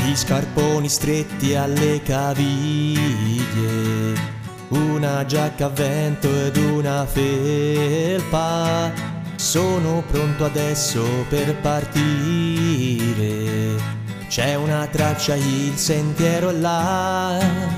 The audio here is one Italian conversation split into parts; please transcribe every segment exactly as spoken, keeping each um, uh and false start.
Gli scarponi stretti alle caviglie, una giacca a vento ed una felpa. Sono pronto adesso per partire. C'è una traccia, il sentiero è là.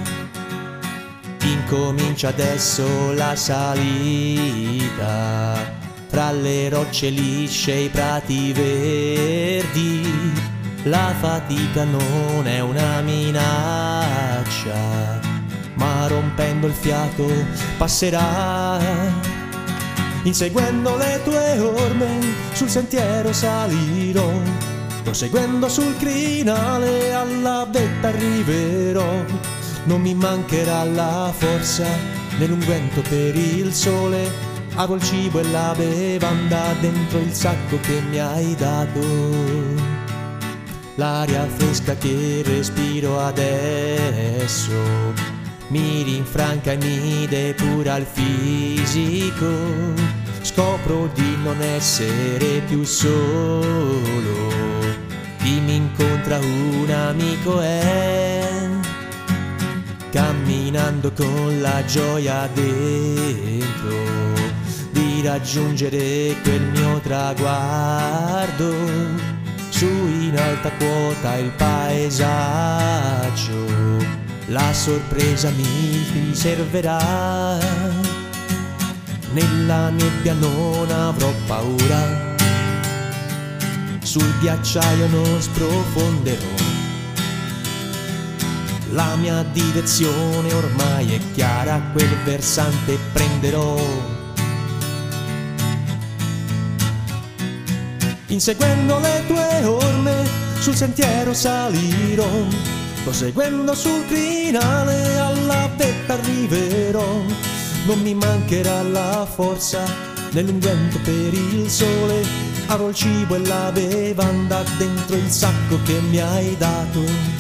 Incomincia adesso la salita, fra le rocce lisce e i prati verdi. La fatica non è una minaccia, ma rompendo il fiato passerà. Inseguendo le tue orme sul sentiero salirò, proseguendo sul crinale alla vetta arriverò. Non mi mancherà la forza nell'unguento per il sole, avrò il cibo e la bevanda dentro il sacco che mi hai dato. L'aria fresca che respiro adesso mi rinfranca e mi depura il fisico. Scopro di non essere più solo, chi mi incontra un amico è. Camminando con la gioia dentro di raggiungere quel mio traguardo. Su in alta quota il paesaggio, la sorpresa mi riserverà. Nella nebbia non avrò paura, sul ghiacciaio non sprofonderò. La mia direzione ormai è chiara, quel versante prenderò. Inseguendo le tue orme sul sentiero salirò, proseguendo sul crinale alla vetta arriverò. Non mi mancherà la forza nell'unguento per il sole, avrò il cibo e la bevanda dentro il sacco che mi hai dato.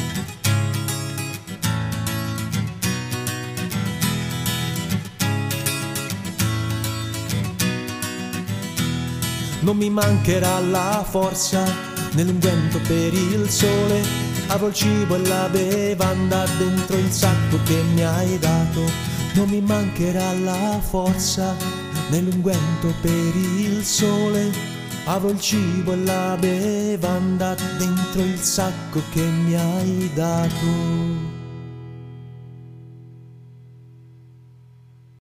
Non mi mancherà la forza nell'unguento per il sole, avrò il cibo e la bevanda dentro il sacco che mi hai dato. Non mi mancherà la forza nell'unguento per il sole, avrò il cibo e la bevanda dentro il sacco che mi hai dato.